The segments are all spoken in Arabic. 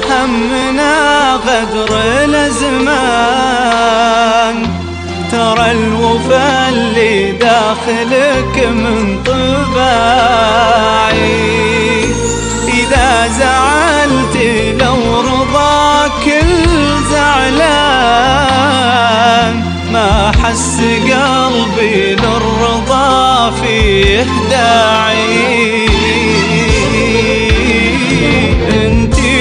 همنا غدر الأزمان، ترى الوفا اللي داخلك من طباعي. إذا زعلت لو رضاك الزعلان، ما حس قلبي للرضا فيه داعي. انتي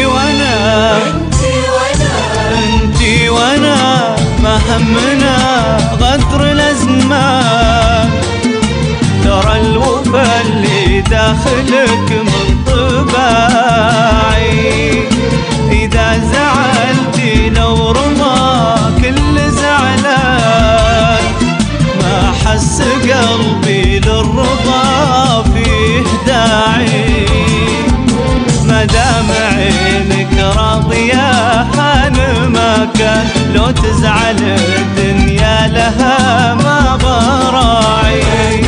وانا ما همنا غدر الأزمان، ترى الوفا اللي داخلك من طباعي. إذا زعلتي لو رضاك الزعلان، ما حس قلبي للرضا فيه داعي. مدام عينك راضية هان ما كان، لو تزعل الدنيا لها ما براعي.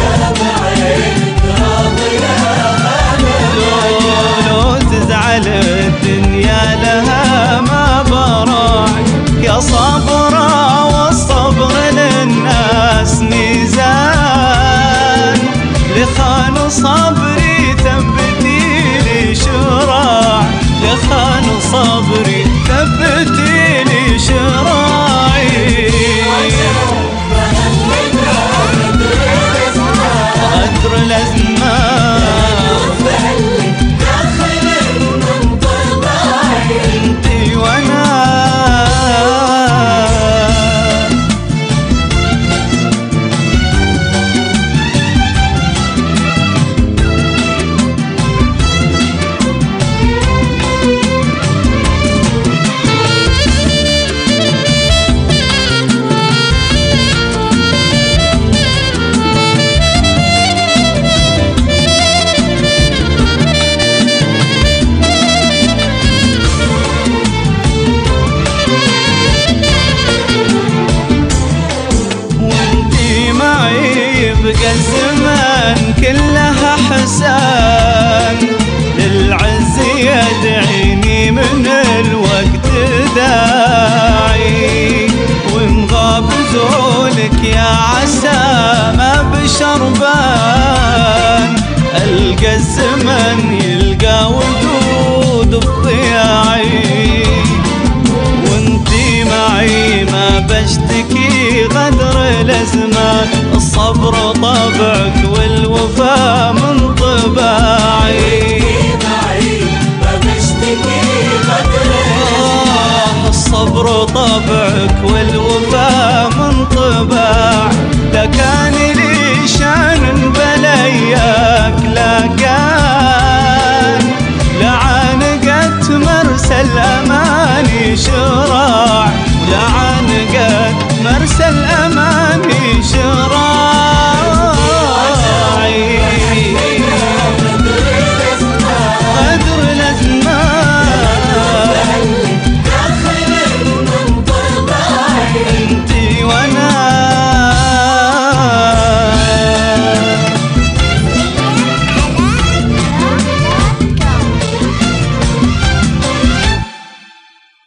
لو تزعل الدنيا لها ما براعي. يا صبرا والصبر للناس ميزان، لخان صبري ثبتي لي شراع، لخان صبري ثبتي لي شراعي. غدر الأزمان انتي وانا. بقى الزمان كلها حسان، للعز يدعيني من الوقت داعي. وإن غاب زولك يا عسى ما بشربان، ألقى الزمن يلقى وجود بضياعي. وانتي معي ما بشتكي غدر الأزمان، الصبر طبعك والوفا من طباعي. ما بشتكي غدر الصبر طبعك والوفا من طباعي.